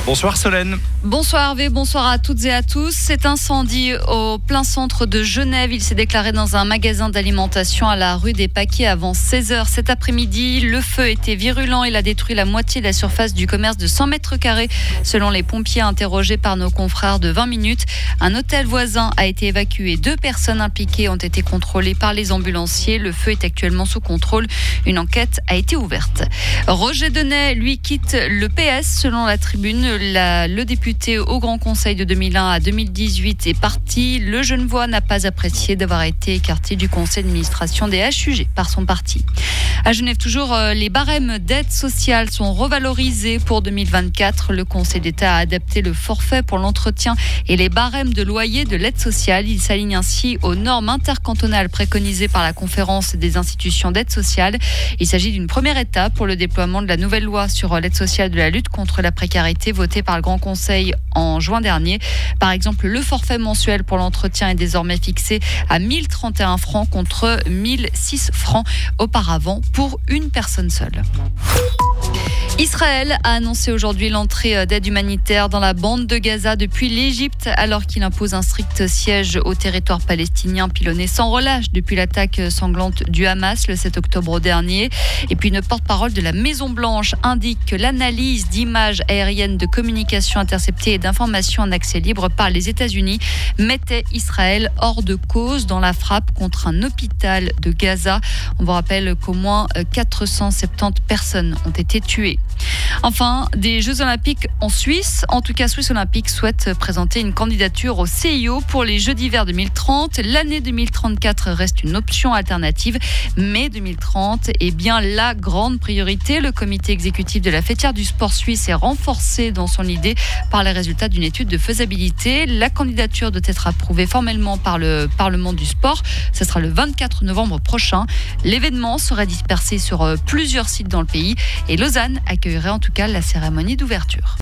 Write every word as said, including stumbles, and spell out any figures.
Bonsoir Solène. Bonsoir Hervé, bonsoir à toutes et à tous. Cet incendie au plein centre de Genève, il s'est déclaré dans un magasin d'alimentation à la rue des Paquets avant seize heures cet après-midi. Le feu était virulent, il a détruit la moitié de la surface du commerce de cent mètres carrés. Selon les pompiers interrogés par nos confrères de vingt minutes, un hôtel voisin a été évacué. Deux personnes impliquées ont été contrôlées par les ambulanciers. Le feu est actuellement sous contrôle. Une enquête a été ouverte. Roger Denay, lui, quitte le P S. Selon la Tribune, la, le député au Grand Conseil de deux mille un à deux mille dix-huit est parti. Le Genevois n'a pas apprécié d'avoir été écarté du conseil d'administration des H U G par son parti. À Genève, toujours, les barèmes d'aide sociale sont revalorisés pour deux mille vingt-quatre. Le Conseil d'État a adapté le forfait pour l'entretien et les barèmes de loyer de l'aide sociale. Il s'aligne ainsi aux normes intercantonales préconisées par la Conférence des institutions d'aide sociale. Il s'agit d'une première étape pour le déploiement de la nouvelle loi sur l'aide sociale de la lutte contre la précarité votée par le Grand Conseil en juin dernier. Par exemple, le forfait mensuel pour l'entretien est désormais fixé à mille trente et un francs contre mille six francs auparavant pour une personne seule. Israël a annoncé aujourd'hui l'entrée d'aide humanitaire dans la bande de Gaza depuis l'Égypte, alors qu'il impose un strict siège au territoire palestinien pilonné sans relâche depuis l'attaque sanglante du Hamas le sept octobre dernier. Et puis une porte-parole de la Maison-Blanche indique que l'analyse d'images aériennes de communication interceptées et d'informations en accès libre par les États-Unis mettait Israël hors de cause dans la frappe contre un hôpital de Gaza. On vous rappelle qu'au moins quatre cent soixante-dix personnes ont été tuées. Enfin, des Jeux Olympiques en Suisse. En tout cas, Swiss Olympique souhaite présenter une candidature au C I O pour les Jeux d'hiver deux mille trente. L'année deux mille trente-quatre reste une option alternative, mais deux mille trente est bien la grande priorité. Le comité exécutif de la fêtière du sport suisse est renforcé dans son idée par les résultats d'une étude de faisabilité. La candidature doit être approuvée formellement par le Parlement du sport. Ce sera le vingt-quatre novembre prochain. L'événement sera dispersé sur plusieurs sites dans le pays et Lausanne accueillerait en tout cas la cérémonie d'ouverture.